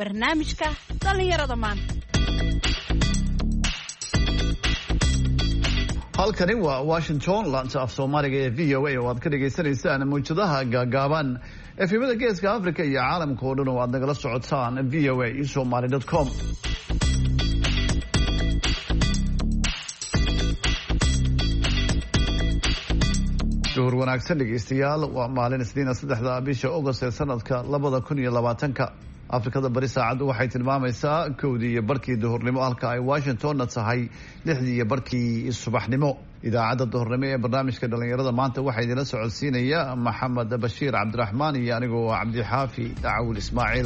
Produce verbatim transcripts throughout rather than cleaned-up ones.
barnaamijka dhalinyarada maanta. halkani waa Washington, laanta af Soomaaliga ee V O A oo aad ka dhageysanaysaan muujadaha gaagaaban efemada geeska Afrika iyo caalamka oo dhan oo aad nagala socotaan v o a somali dot com. duhur wanaagsan dhegeystayaal, waa maalin isniina saddexda bisha August ee sanadka labada kun iyo labaatanka. Afrikada bari saacadu waxay tilmaamaysaa kowdii iyo barkii duhurnimo, halka ay Washingtonna tahay lixdii iyo barkii subaxnimo. idaacadda duhurnimo ee barnaamijka dhalinyarada maanta waxaa idinla socodsiinaya Maxamed Bashiir Cabdiraxmaan iyo anigoo Cabdixaafi Daawud Ismaaciil.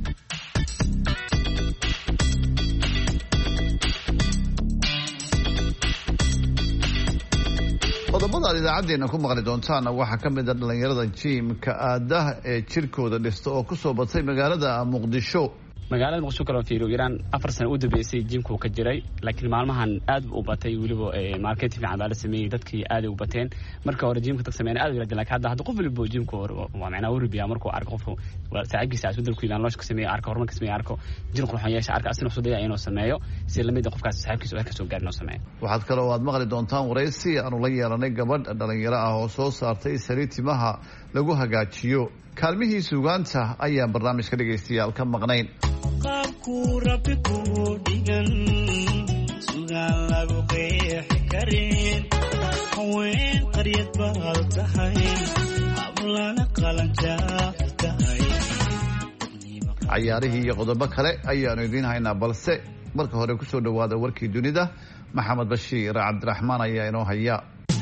qodobada aad idaacadeena ku maqli doontaan waxaa ka mid ah dhalinyarada jiimka aadaha ee jirkooda dhista oo kusoo batay magaalada Muqdisho. magaalada Muqdisho kala fiiro Iran afar sano u dambeysay jiimku ka jiray, laakiin maalmahan aad u batay, waliba market fiican baa la sameeyay, dadkii aad u bateen. marka hore jiimka dad sameeyay aad u yaraadeen, laakiin hadda hadda qof walba jiimku waa macna waribiya markuu arko qof saaciibkiisa isbedel ku ilaan loosh ka sameeyay, arko horumarka sameeyay, arko jir qurxoon yeesha, arko asna soo dayay inuu sameeyo si la mid ah qofkaas saaciibkiisa wax ka soo gaarno sameeyo. waxaad kale oo aad maqli doontaan wareysi aanu la yeelanay gabadh dhalinyaro ah oo soo saartay saliid timaha lagu hagaajiyo. kaalmihii suugaanta ayaan barnaamijka dhegeystayaal ka maqnayn. qaabku rabbi ku dhigan sugaan lagu qeexi karin, haween qaryad baad tahay, hablana qalanjaaf tahay. cayaarihii iyo qodobo kale ayaanu idiin haynaa, balse marka hore kusoo dhawaada warkii dunida. Maxamed Bashiir Cabdiraxmaan ayaa inoo haya.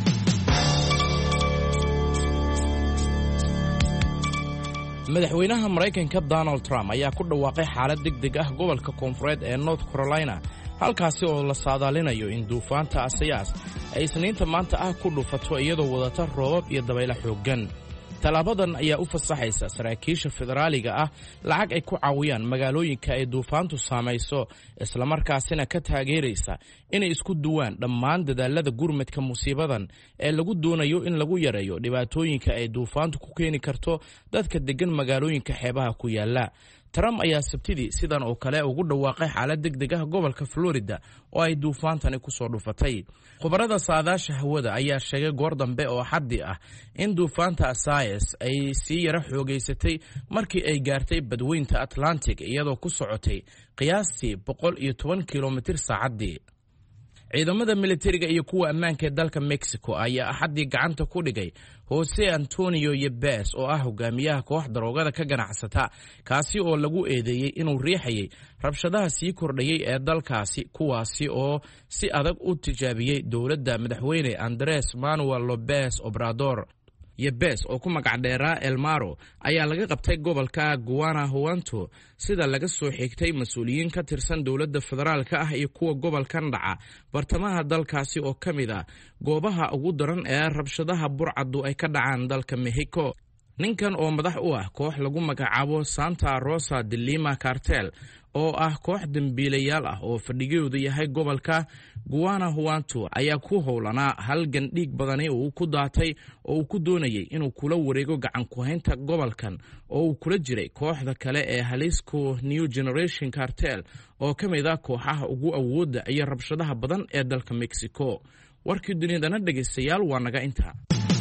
madaxweynaha Mareykanka Donald Trump ayaa ku dhawaaqay xaalad degdeg ah gobolka koonfureed ee North Carolina, halkaasi oo la saadaalinayo in duufaanta Isaias ay isniinta maanta ah ku dhufato iyadoo wadata roobab iyo dabaylo xooggan. talaabadan ayaa u fasaxaysa saraakiisha federaaliga ah lacag ay ku caawiyaan magaalooyinka ay duufaantu saamayso, isla markaasina ka taageeraysa inay isku duwaan dhammaan dadaalada gurmadka musiibadan ee lagu doonayo in lagu yareeyo dhibaatooyinka ay duufaantu ku keeni karto dadka degan magaalooyinka xeebaha ku yaala. Trump ayaa sabtidii sidan oo kale ugu dhawaaqay xaalad degdeg ah gobolka Florida oo ay duufaantani ku soo dhufatay. khubarada saadaasha hawada ayaa sheegay goor dambe oo xaddi ah in duufaanta Isaias ay sii yara xoogaysatay markii ay gaartay badweynta Atlantic iyadoo ku socotay qiyaastii boqol iyo toban kiiloomitir saacaddii. ciidamada militariga iyo kuwa ammaanka ee dalka Mexico ayaa axadii gacanta ku dhigay Jose Antonio Yepes oo ah hogaamiyaha koox daroogada ka ganacsata, kaasi oo lagu eedeeyay inuu riixayay rabshadaha sii kordhayay ee dalkaasi, kuwaasi oo si adag u tijaabiyey dowladda madaxweyne Andres Manuel Lopez Obrador. Yepes oo ku magac dheeraa Elmaro ayaa laga qabtay gobolka Guanajuato sida laga soo xigtay mas'uuliyiin ka tirsan dowladda federaalka ah iyo kuwa gobolkan dhaca bartamaha dalkaasi oo ka mid ah goobaha ugu daran ee rabshadaha burcadu ay ka dhacaan dalka Mexico. ninkan oo madax u ah koox lagu magacaabo Santa Rosa de Lima Cartel oo ah koox dambiilayaal ah oo fadhigoodu yahay gobolka Guanajuato ayaa ku howlanaa halgan dhiig badani oo ku daatay oo uu ku doonayay inuu kula wareego gacan ku haynta gobolkan oo uu kula jiray kooxda kale ee Jalisco New Generation Cartel oo ka mid ah kooxaha ugu awoodda iyo rabshadaha badan ee dalka Mexico. warkii dunidana dhageystayaal waa naga inta.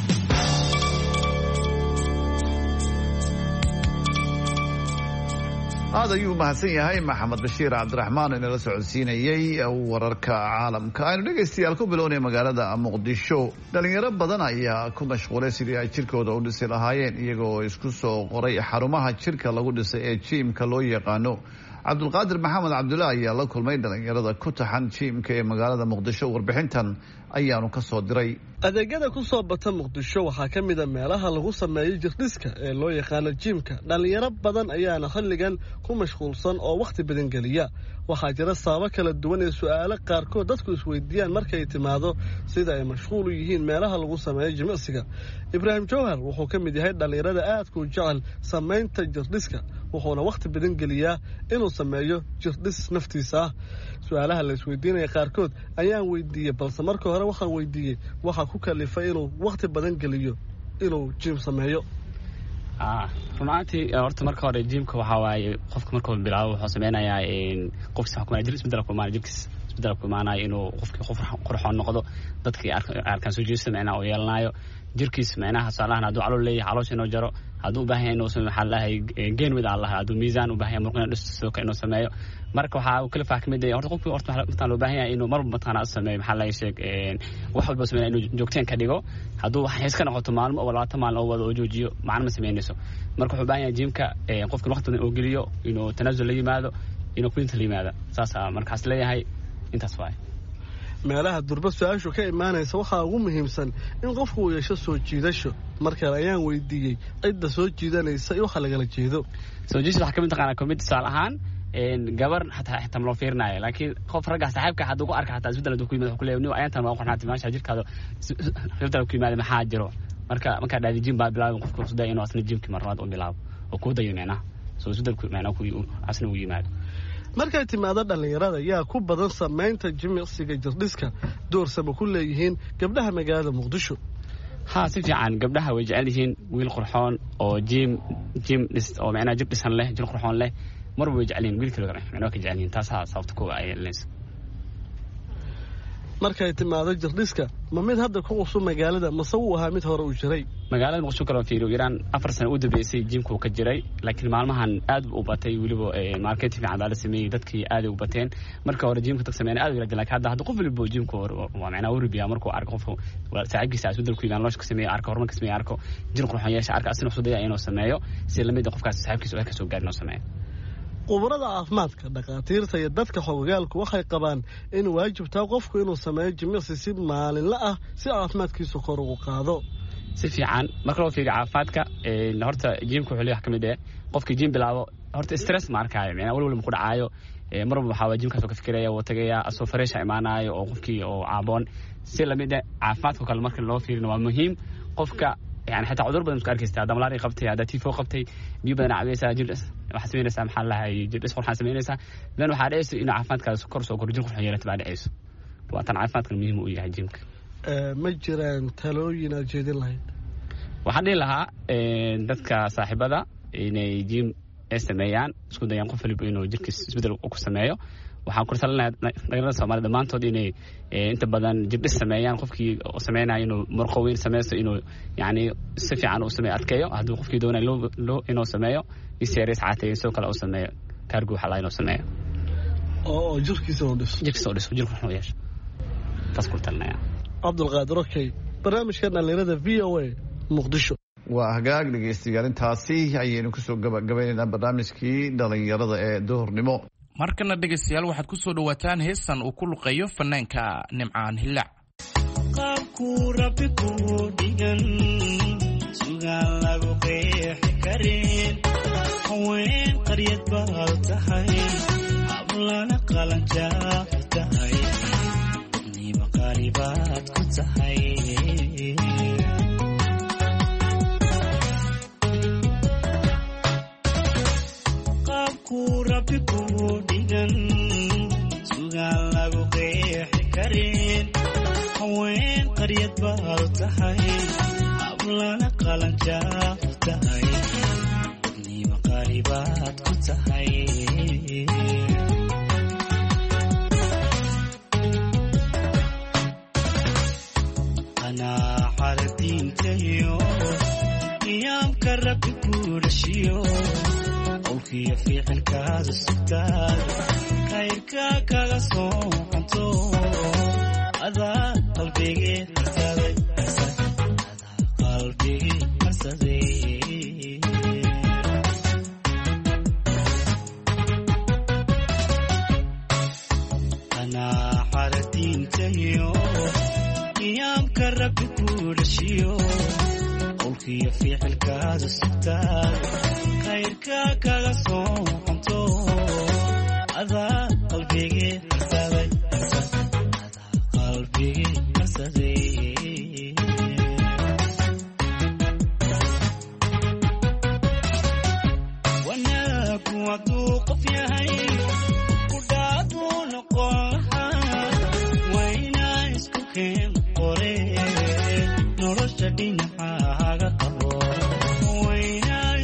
aad ayuu mahadsan yahay Maxamed Bashiir Cabdiraxmaan inala socodsiinayay wararka caalamka. aynu dhegeystayaal ku bilownay magaalada Muqdisho. dhalinyaro badan ayaa ku mashquulay sidii ay jirkooda u dhisi lahaayeen, iyagoo isku soo qoray xarumaha jirka lagu dhisay ee jiimka loo yaqaano. Cabdulqaadir Maxamed Cabdullaahi ayaa la kulmay dhalinyarada ku taxan jiimka ee magaalada Muqdisho. warbixintan ayaanu ka soo diray. adeegyada ku soo bata Muqdisho waxaa ka mid ah meelaha lagu sameeyo jirdhiska ee loo yaqaano jiimka. dhalinyaro badan ayaana xilligan ku mashquulsan oo waqti badan geliya. waxaa jira sababo kala duwan ee su'aalo qaarkood dadku isweydiiyaan markay timaado sida ay mashquul u yihiin meelaha lagu sameeyo jimicsiga. Ibraahim Jawhar wuxuu ka mid yahay dhalinyarada aadka u jecel samaynta jirdhiska, wuxuuna waqti badan geliyaa inuu sameeyo jirdhis naftiisa ah. su'aalaha la isweydiinaya qaarkood ayaan weydiiyey, balse marka hore waxaan weydiiyey waxa ku kalifay inuu waqti badan geliyo inuu jiim sameeyo. ah runtii horta marka hore jimka waxa waaye qofka marka uu bilaabo wuxuu sameeyaa in qofka sax kuma jir isbedel ku maana jirkiis isbedel ku maana inuu qofkii qof qurxoon noqdo dadkii arkaan soo jeesto macna oo yeelanayo jirkiis macnaha salaahna haduu calool leeyahay caloosha inuu jaro haduu baahan yahay inuu sameeyo xalahay geen wada Allah haduu miisaan u baahan yahay markuu dhisto ka inuu sameeyo marka waxa uu kala fahmay horta qofkii horta waxa loo baahan yahay inuu mar matana sameeyo maxaa sheeg wax walba sameeyo inuu joogteen ka dhigo haduu wax iska noqoto maalmo oo labaatan maalmo oo wada oo joojiyo macna ma sameeynayso marka wuxuu baahan yahay jimka qofka waqti uu geliyo inuu tanaasul la yimaado inuu ku inta la yimaado saasa markaas leeyahay intaas waay meelaha durba su'aashu ka imaanaysa waxa ugu muhiimsan in qofku uu yeesho soo jiidasho marka ayaan weydiiyay cidda soo jiidanaysa iyo waxa laga jeedo soo jiidasho waxa kamid taqaan committee saal ahaan een gabar hataa xitaa loo fiirnayo laakiin qof raga saaxiibka haduu ku arka hataa isbedel ku yimaado ku leeyahay ayantan ma qornaati maasha jirkaado isbedel ku yimaado maxaa jiro marka marka dhaadi jim baa bilaabo qofku soo day inuu asna jimki marnad oo bilaabo oo ku dayuneena soo isbedel ku yimaado ku asna u yimaado markay timaado dhalinyarada yaa ku badan sameynta jimicsiga jirdhiska doorsaba ku leeyihiin gabdhaha magaalada Muqdisho ha si fiican gabdhaha way jecel yihiin wiil qurxoon oo jim jim oo macna jib dhisan leh jil qurxoon leh mar way jecel yihiin wiil kale macna ka jecel yihiin taas sababta ku ay lees markay timaado jirdhiska ma mid hadda ku cusub magaalada masaw ahaa mid hore u jiray magaalada Muqdisho kala fiiro Iran afar sano u dambeysay jimku ka jiray laakiin maalmahan aad u batay waliba marketing cadaalad sameeyay dadkii aad u bateen marka hore jimku tag sameeyay aad u rajay laakiin hadda qof waliba jimku waa macna u ribiya markuu arko qof saaxiibkiisa isbedel ku yimaado looshka sameeyay arko horumarka sameeyay arko jir qurxoon yeesha arka asna soo dayay inuu sameeyo si lamid ah qofkaas saaxiibkiisa oo ka soo gaarno sameeyo qubarada caafimaadka dhaqaatiirta iyo dadka xogogaalku waxay qabaan in waajibta qofku inuu sameeyo jimicsi si maalinle ah si caafimaadkiisu kor ugu qaado si fiican marka loo fiiriyo caafimaadka ee horta jimku wuxuu leeyahay kamid ah qofkii jim bilaabo horta stress ma arkaayo macna wal wal ku dhacayo ee marba waxa waa jimkaas oo ka fikiraya oo tagaya asoo fresh imaanayo oo qofkii oo caaboon si lamid ah caafimaadka kale marka loo fiiriyo waa muhiim qofka يعني حتى عذر بدن كاركيستا هذا ملاري قبتي هذا تيفو قبتي بيبدأ عبيسة جلس وحسبين سام حلا هاي جلس فرحان سمين سا لأنه حارس إنه عفمات كذا سكر سكر جنك حيرت بعد عيس وقتن عفمات كلمهم وياه جنك مجران تلوين الجديد الله وحدي لها دتك صاحب هذا إنه جيم استميان سكون ده ينقف اللي بينه جنك بدل وكسمايو waxaan ku talinayaa dhalinyarada Soomaaliyeed dhammaantood inay inta badan jibdis sameeyaan qofkii oo sameeynaa inuu marqo weyn sameeyo inuu yaani si fiican u sameeyo adkeeyo haduu qofkii doonayo loo inuu sameeyo iseeris caatay soo kale u sameeyo kaargu waxa la inuu sameeyo oo jirkiisa oo dhis jirkiisa oo dhis jirku wuxuu yeesho taas ku talinayaa Abdul Qaadir okay barnaamijkan dhalinyarada V O A Muqdisho waa hagaag dhageystiyaal intaasi ayaynu ku soo gabagabeynaa barnaamijkii dhalinyarada ee duhurnimo markana dhageystayaal waxaad ku soo dhawaataan heesan uu ku luqeeyo fanaanka Nimcaan Hilac qaabku rabbi ku dhigan sugaan lagu qeexi karin haween qaryad baad tahay ablana qalanjaa tahay niba qaribaad ku tahay qaabku rabbi ku dhigan sugaan lagu qeexi karin haween qaryad baad tahay ablana qalanjaa tahay niba qaribaad ku tahay ana xardiintayo qiyaamka rabbi ku dhashiyo qowlkiyo ficilkaada sugtaada khayrka kaga soo qanto adaa qalbigii harsaday adaa qalbigii harsaday anaa xaradiintayo qiyaamka rabbi ku dhashiyo qowlkiyo ficilkaada sugtaada khayrka kaga soo qanto adaa qalbigii harsaday adaa qalbigii harsaday wanaagu hadduu qof yahay ku dhaaduu noqon lahaa waynaa isku keen qore nolosha dhinacaaga qabo waynaa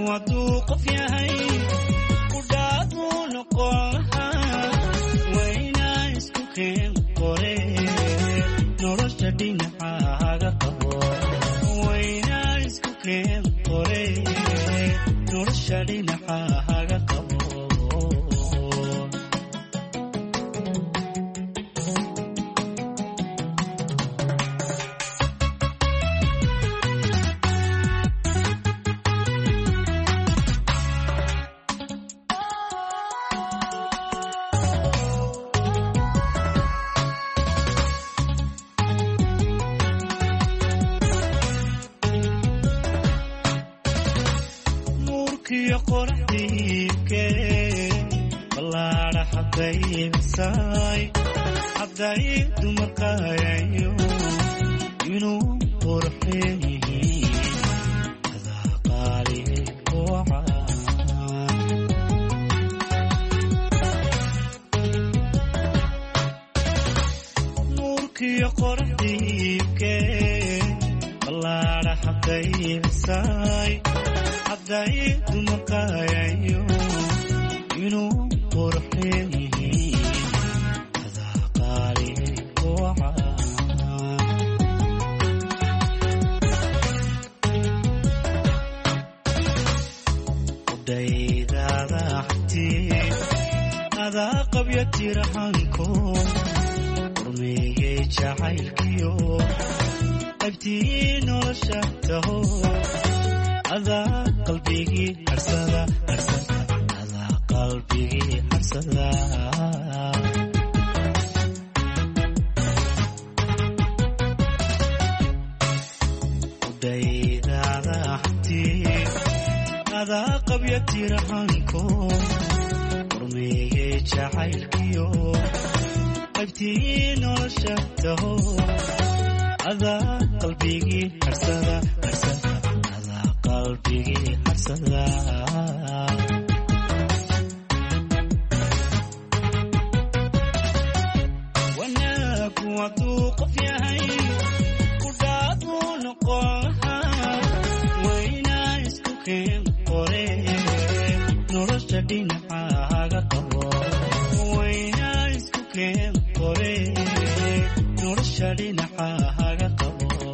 hadduu qof yahay ku dhaaduu noqon lahaa waynaa isku keen qore nolosha dhinacaaga qabo waynaa isku keen qore nolosha dhinacaaga qabo hadday dumarkaayayo inuu qurxeeyey adaa qaali kooca nuurkiyo qoraxdiibkee ballaadha xaqaybisay hadday dumarkaayayo inuu qurxeeyey adaa qabya tirahanko urmeeyey jacaylkiyo qaybtii nolosha taho adaa qalbigii harsada adaa qalbigii harsada udaydaada hantii adaa qabya tirahanko urmeeyey jacaylkiyo qaybtii nolosha taho adaa qalbigii harsada adaa qalbigii harsada wanaagu hadduu qof yahay ku dhaaduu noqon lahaa waynaa isku keen qore nolosha dhinacaaga qabo waynaa isku keen qore nolosha dhinacaaga qabo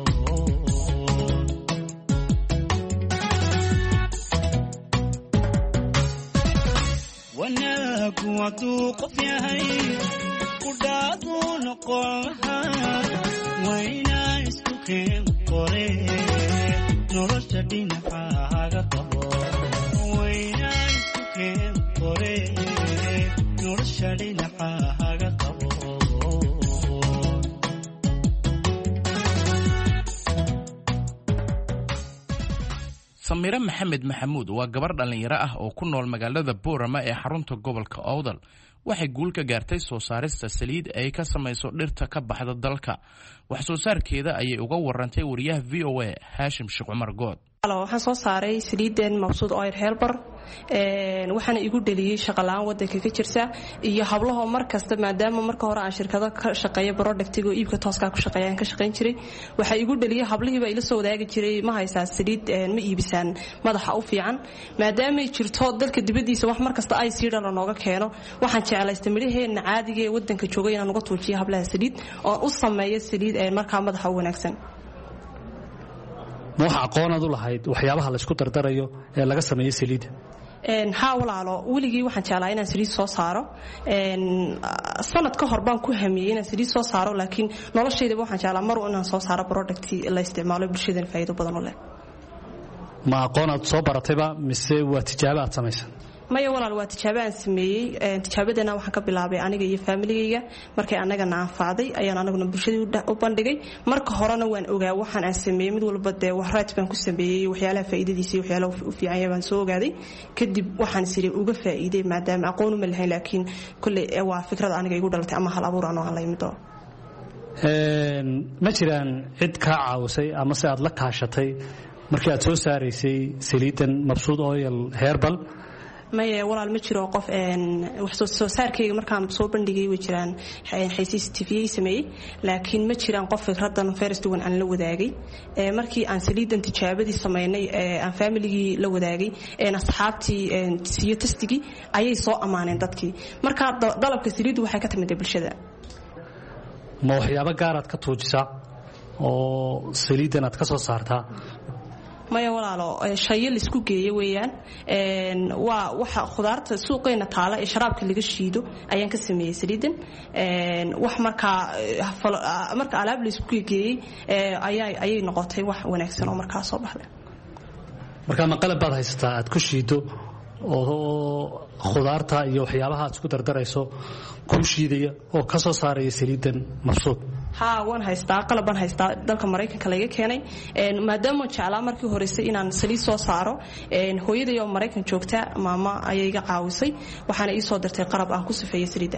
wanaagu hadduu qof yahay ku dhaaduu noqon lahaa waynaa isku keen qore nolosha dhinacaaga qabo waynaa isku keen qore nolosha dhinacaaga qabo samire maxamed maxamuud waa gabar dhallinyaro ah oo ku nool magaalada boorama ee xarunta gobolka owdal waxay guul ka gaartay soo saarista saliid ay ka samayso dhirta ka baxda dalka wax soo saarkeeda ayay uga warantay wariyaha v o a haashim sheekh cumar good waxaan soo saaray saliidan mabsuud oil helper waxaana igu dhaliyey shaqalaan wadanka ka jirta iyo hablaho markasta maadaama marka hore aan shirkado ka shaqeeyo productiga iibka tooska ku shaqeeyaan ka shaqeyn jiray waxa igu dhaliyey hablihiiba ila soo wadaagi jiray ma haysaa saliid ma iibisaan madaxa u fiican maadaama ay jirto dalka dibadiisa wax markasta ay sii dhalan nooga keeno waxaan jeclaystay midhaheena caadiga ee wadanka jooga inaan uga tuujiyo hablaha saliid oo u sameeyo saliid ee markaa madaxa u wanaagsan ma waxa aqoonad u lahayd waxyaabaha la isku dardarayo ee laga sameeyo saliida haa walaalo weligii waxaan jeclaa inaan saliid soo saaro sanad ka hor baan ku hamiyey inaan saliid soo saaro laakiin noloshaydaba waxaan jeclaa mar inaan soo saaro product la isticmaalo bulshadan faa'iido badan u leh ma aqoonad soo baratayba mise waa tijaabo aad samaysan maya walaal waa tijaabo aan sameeyey tijaabadana waxaan ka bilaabay aniga iyo familigayga markay anagana anfacday ayaan anaguna bulshada u bandhigay marka horena waan ogaa waxaan aan sameeyey mid walba dee wax right baan ku sameeyey waxyaalaha faa'iidadiisa iyo waxyaalaha u fiican yahay baan soo ogaaday kadib waxaan siri uga faa'iiday maadaama aqoon uma lahayn laakiin kulley waa fikrad aniga igu dhalatay ama hal abuur anoo aan la yimid ma jiraan cid kaa caawisay ama se aad la kaashatay markii aad soo saaraysay saliidan mabsuud oil herbal maye walaal ma jiro qof wax soo saarkayga markaan soo bandhigay way jiraan xaysiis T V sameeyay laakiin ma jiraan qof fikradan first one aan la wadaagay markii aan saliidan tijaabadii sameynay aan family la wadaagay ee asxaabtii siyo testigi ayay soo amaaneen dadkii marka dalabka saliidu waxay ka timid bulshada ma waxyaabo gaar aad ka tuujisaa oo saliidan aad ka soo saartaa maya walaalo shay la isku geeyay weeyaan een waa waxa khudaarta suuqeena taala ee sharaabka laga shiido ayaan ka sameeyay saliidan een wax marka marka alaab la isku geeyay ayay ayay noqotay wax wanaagsan oo marka soo baxday marka ma qalab baad haysataa aad ku shiido oo khudaarta iyo waxyaabaha aad isku dardarayso ku shiidaya oo ka soo saaraya saliidan mabsuud ha waan haystaa qalabban haystaa dalka Mareykanka laga keenay een maadaama jeclaa markii horeysay inaan saliid soo saaro een hooyaday oo Mareykan joogta maama ayay iga caawisay waxaana ii soo dirtay qalab aan ku sifeeyay saliida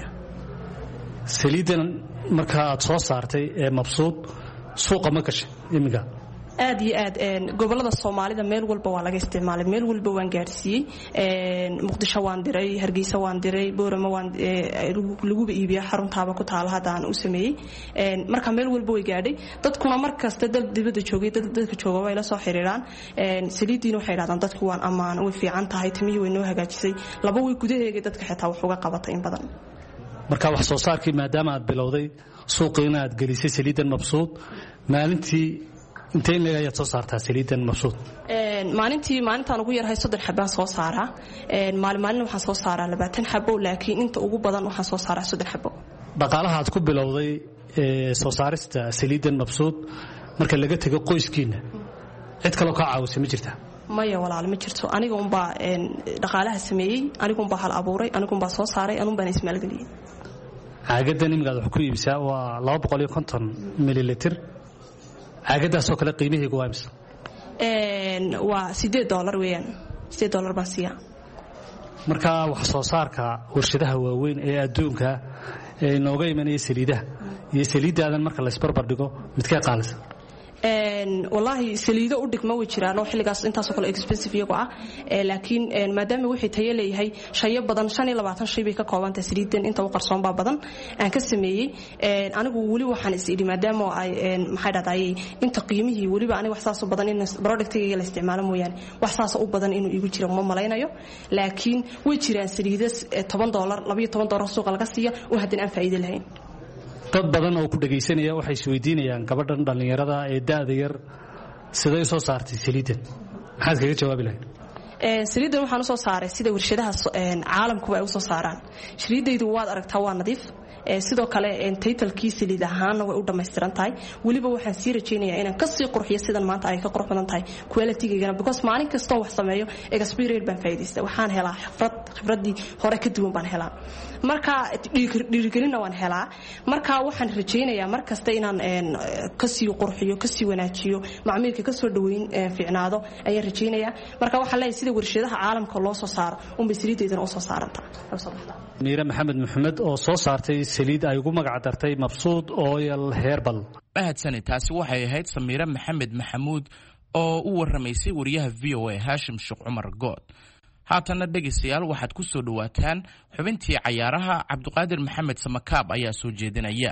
saliidan marka aad soo saartay ee mabsuud suuqa ma gashay imiga aad iyo aad een gobolada Soomaalida meel walba waa laga isticmaalay meel walba waan gaarsiiyay een Muqdisho waan diray Hargeysa waan diray Boorama waan lagu iibiyaa xaruntaaba ku taal hadaan u sameeyay een marka meel walba way gaadhay dadkuna markasta dal dibadda joogay dadka jooga way la soo xiriiraan een saliidiina waxay raadaan dadku waan amaan way fiican tahay timii way noo hagaajisay laba way gudaheega dadka xitaa wax uga qabatay in badan marka wax soo saarkii maadaama aad bilowday suuqiina aad gelisay saliidan mabsuud maalintii intee in laga soo saartaa saliidan mabsuud een maalintii maalintaan ugu yarahay soddon xabaan soo saaraa een maalin maalin waxaan soo saaraa labaatan xabo laakiin inta ugu badan waxaan soo saaraa soddon xabo dhaqaalaha aad ku bilowday ee soo saarista saliidan mabsuud marka laga tago qoyskiina cid kale oo ka caawisay ma jirtaa maya walaal ma jirto aniga un baa een dhaqaalaha sameeyay aniga un baa hal abuuray aniga un baa soo saaray aniga un baan ismaal galiyay caagadan imigaad wax ku iibsaa waa laba boqol iyo konton mililitr caagadaasoo kale qiimaheegu waa imisa een waa sideed dollar weeyaan sideed dollar baan siiyaa marka wax soo saarka warshadaha waaweyn ee adduunka ee nooga imanaya saliidaha iyo saliidaadan marka la isbarbar dhigo midkee qaalisa een wallahi saliido u dhigma way jiraan oo xilligaas intaas oo kale expensive iyagu ah ee laakiin een maadaama wixii tayo leeyahay shay badan shan iyo labaatan shay bay ka kooban tahay saliidan inta u qarsoon baa badan aan ka sameeyay een anigu wali waxaan is idhi maadaama ay een maxay dhahday inta qiimihii waliba aniga wax saas oo badan in productiga la isticmaalo mooyaan wax saas oo badan inuu igu jiro ma malaynayo laakiin way jiraan saliido toban dollar laba iyo toban dollar suuqa laga siiyo oo haddana aan faa'iido lahayn dad badan oo ku dhageysanaya waxay isweydiinayaan gabadhan dhalinyarada ee daada yar siday soo saartay saliidan maxaad kaga jawaabi lahayd ee saliidan waxaan u soo saaray sida warshadaha caalamku ay u soo saaraan saliidaydu waad aragtaa waa nadiif ee sidoo kale in title-kii saliid ahaan way u dhameystiran tahay waliba waxaan sii rajeynayaa inaan ka sii qurxiyo sidan maanta ay ka qurux badan tahay quality-geena because maalin kasta wax sameeyo experience baan faa'iideystay waxaan helaa khibrad khibradii hore ka duwan baan helaa marka dhiirigelina waan helaa marka waxaan rajeynayaa mar kasta inaan ka sii qurxiyo ka sii wanaajiyo macmiilka ka soo dhaweyn fiicnaado ayaan rajeynayaa marka waxaan leeyahay sida warshadaha caalamka loo soo saaro un bay saliideedana u soo saarantaa miira maxamed maxamed oo soo saartay saliid ay ugu magac dartay mabsuud oil herbal mahadsani taasi waxay ahayd samiire maxamed maxamuud oo u warramaysay wariyaha v o a haashim sheekh cumar good haatana dhegaystayaal waxaad ku soo dhawaataan xubintii cayaaraha cabdiqaadir maxamed samakaab ayaa soo jeedinaya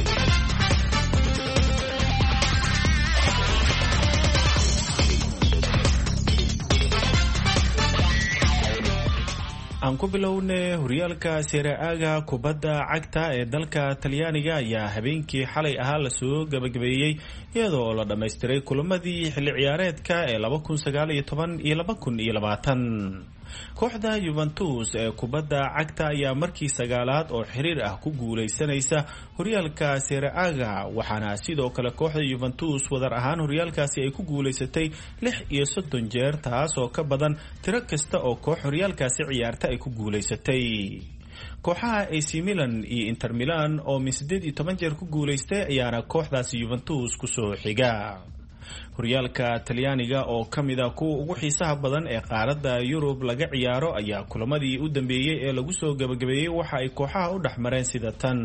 aan ku bilownay horyaalka Serie A kubadda cagta ee dalka Talyaaniga ayaa habeenkii xalay ahaa la soo gabagabeeyay iyadoo la dhameystiray kulamadii xilli ciyaareedka ee laba kun sagaal iyo toban iyo laba kun iyo labaatan kooxda Juventus ee kubadda cagta ayaa markii sagaalaad oo xiriir ah ku guuleysanaysa horyaalka Serie A waxaana sidoo kale kooxda Juventus wadar ahaan horyaalkaasi ay ku guuleysatay lix iyo soddon jeer taas oo ka badan tiro kasta oo koox horyaalkaasi ciyaarta ay ku guuleysatay kooxaha A C Milan iyo Inter Milan oo min siddeed iyo toban jeer ku guuleystay ayaana kooxdaasi Juventus ku soo xiga horyaalka Talyaaniga oo kamid ah kuwa ugu xiisaha badan ee qaaradda Yurub laga ciyaaro ayaa kulamadii u dambeeyay ee lagu soo gabagabeeyay waxa ay kooxaha u dhaxmareen sida tan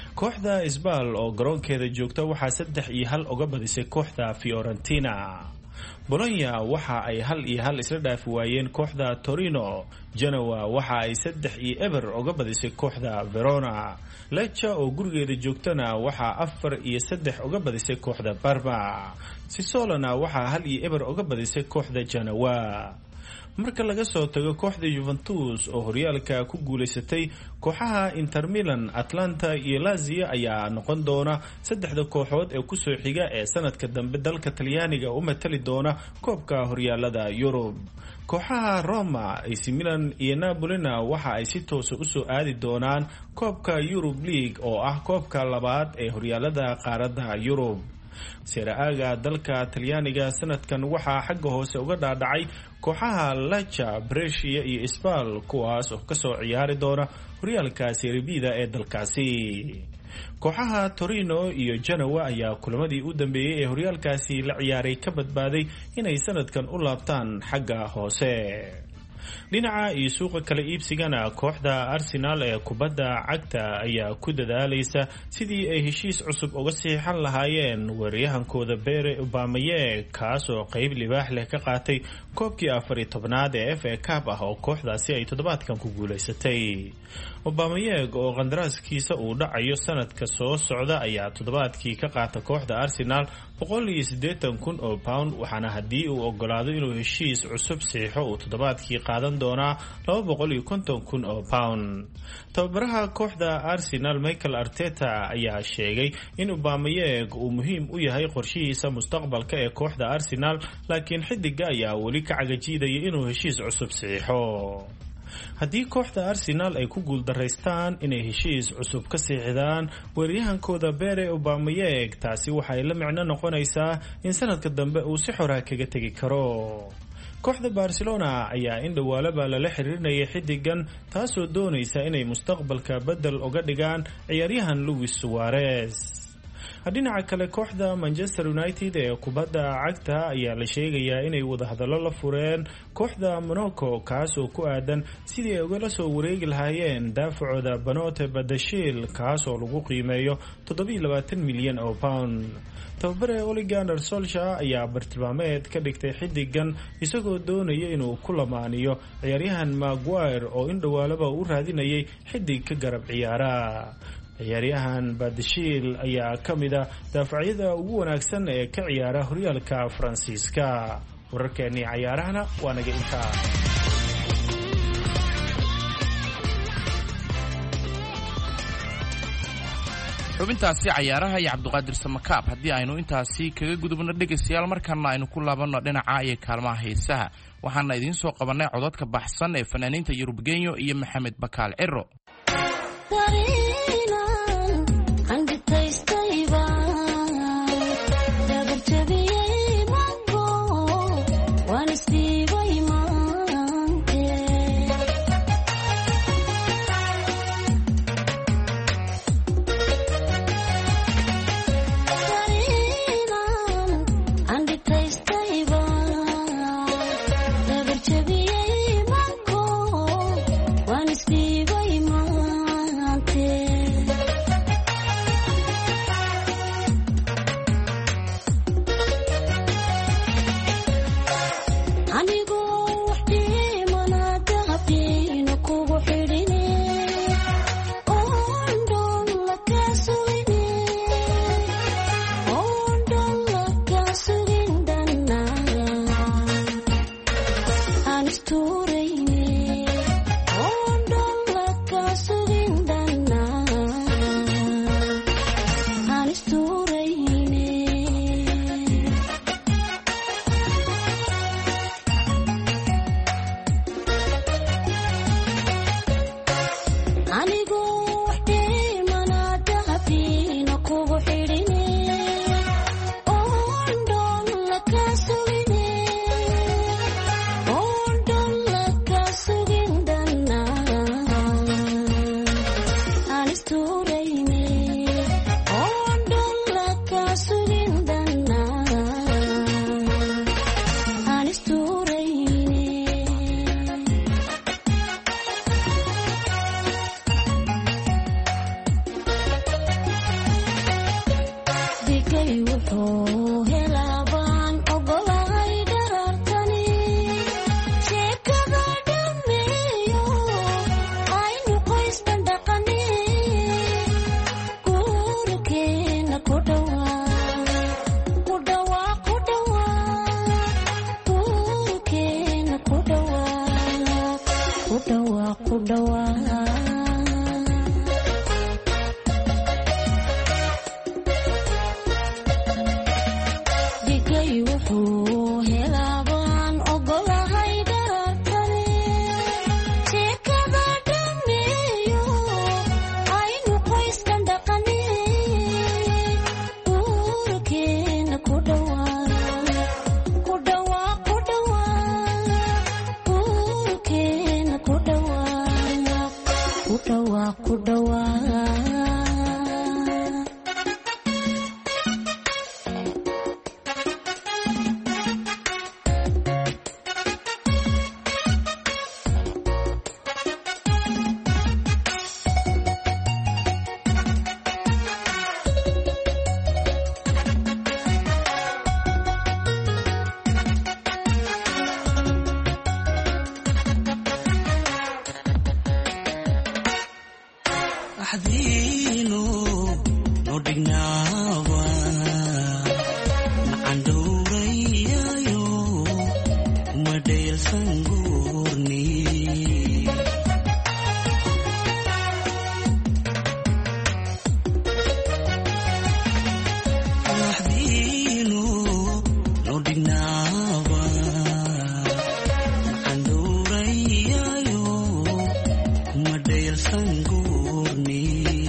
kooxda Isbal oo garoonkeeda joogta waxaa saddex iyo hal uga badisay kooxda Fiorentina Bologna waxa ay hal iyo hal isla dhaafi waayeen kooxda Torino. Genoa waxa ay saddex iyo eber uga badisay kooxda Verona. Lecce oo gurigeeda joogtana waxa afar iyo saddex uga badisay kooxda Parma. Sassuolona waxa hal iyo eber uga badisay kooxda Genoa. marka laga soo tago kooxda Juventus oo horyaalka ku guuleysatay, kooxaha Inter Milan, Atlanta iyo Lazio ayaa noqon doona saddexda kooxood ee ku soo xiga ee sanadka dambe dalka Talyaaniga u matali doona koobka horyaalada Yurub. kooxaha Roma, A C Milan iyo Napolina waxa ay si toos ah u soo aadi doonaan koobka Europe League oo ah koobka labaad ee horyaalada qaaradda Yurub. Serie A-ga dalka Talyaaniga sanadkan waxaa xagga hoose uga dhaadhacay kooxaha Lecce, Brescia iyo Spal, kuwaas oo ka soo ciyaari doona horyaalka Serie B-da ee dalkaasi. kooxaha Torino iyo Genoa ayaa kulamadii u dambeeyay ee horyaalkaasi la ciyaaray ka badbaaday inay sanadkan u laabtaan xagga hoose. dhinaca iyo suuqa kala iibsigana, kooxda Arsenal ee kubadda cagta ayaa ku dadaalaysa sidii ay heshiis cusub uga siixan lahaayeen weeraryahankooda Pierre Aubameyang, kaas oo qayb libaax leh ka qaatay koobkii afar iyo tobnaad ee F A Cup ah oo kooxdaasi ay toddobaadkan ku guuleysatay. Aubameyang oo qandaraaskiisa uu dhacayo sanadka soo socda ayaa toddobaadkii ka qaata kooxda Arsenal boqol iyo siddeetan kun oo pound, waxaana haddii uu ogolaado inuu heshiis cusub siixo uu toddobaadkii qaadan doonaa laba boqol iyo konton kun oo pound. tababaraha kooxda Arsenal Mikel Arteta ayaa sheegay in Aubameyang uu muhiim u yahay qorshihiisa mustaqbalka ee kooxda Arsenal, laakiin xidiga ayaa weli ka cagajiidaya inuu heshiis cusub siixo. haddii kooxda Arsenal ay ku guuldaraystaan inay heshiis cusub ka siixdaan weeraryahankooda Pierre Aubameyang, taasi waxay la micno noqonaysaa in sanadka dambe uu si xor ah kaga tegi karo. kooxda Barcelona ayaa in dhawaalaba lala xiriirinayay xidigan, taasoo doonaysa inay mustaqbalka bedel uga dhigaan ciyaaryahan Luis Suarez. dhinaca kale, kooxda Manchester United ee kubadda cagta ayaa la sheegayaa inay wadahadallo la fureen kooxda Monaco, kaas oo ku aadan sidii ay ugala soo wareegi lahaayeen daafacooda Benoit Badiashile, kaas oo lagu qiimeeyo toddoba iyo labaatan milyan oo pound. tababare Ole Gunnar Solskjaer ayaa bartilmaameed ka dhigtay xidigan, isagoo doonaya inuu ku lamaaniyo ciyaaryahan Maguire oo in dhawaalaba u raadinayay xidig ka garab ciyaara. ciyaaryahan Badiashile ayaa ka mid ah daafacyada ugu wanaagsan ee ka ciyaara horyaalka Faransiiska. wararkeennii ciyaarahana waa naga intaa. xubintaasi cayaaraha iyo cabdiqaadir samakaab haddii aynu intaasi kaga gudubno dhegaystayaal, markaana aynu ku laabanno dhinaca iyo kaalmaha heesaha. waxaana idiin soo qabannay codadka baxsan ee fanaaniinta Yurub Genyo iyo Maxamed Bakaal Ciro. Wuxuu helabaan ogolay nodhignaaba macan dhowrayayo kuma dheelsan goorni waxdiinu nodhignaaba macan dhowrayayo kuma dheelsan goorni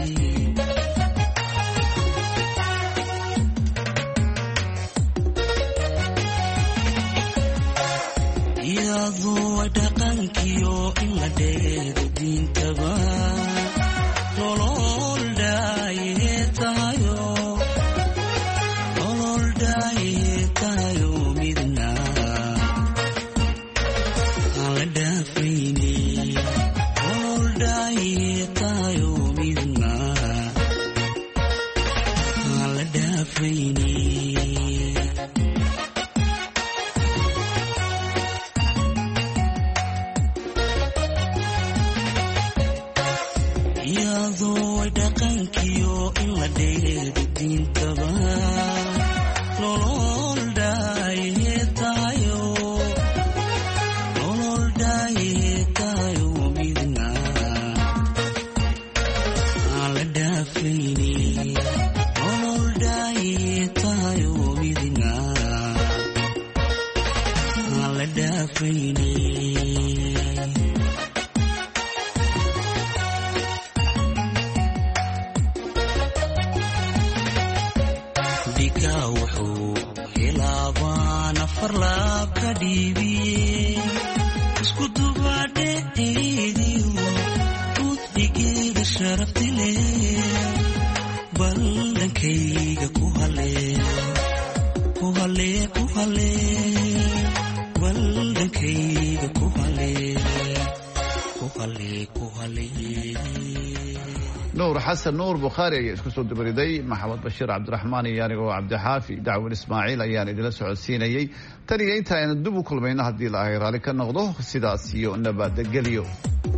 iyadoo dhaqankiyo in la dheego diintaba nolol dhaaye tahayo nolol dhaaye tahayo midna aan la dhaafayni nolol dhaaye tahayo midna aan la dhaafayni iyadoo dhaqankiyo in la dheego diintaba nolol dhaaye tahayo nolol dhaaye tahayo midna aan la dhaafayni nolol dhaaye tahayo midna aan la dhaafayni diga wuxuu hilaabaan afar laab ka dhiibiye isku dubaadheeediyo udhigeeda sharafti leh baldankayga ku halee ku halee ku halee baldankayga ku halee ku halee ku halee nuur xasan nuur bukhaari ayaa isku soo dabariday maxamed bashiir cabdiraxmaan iyo anigoo cabdixaafi dacwin ismaaciil ayaan idila socodsiinayey tan iyo inta aynu dib u kulmayno haddii la ahay raalli ka noqdo sidaas iyo nabadgelyo.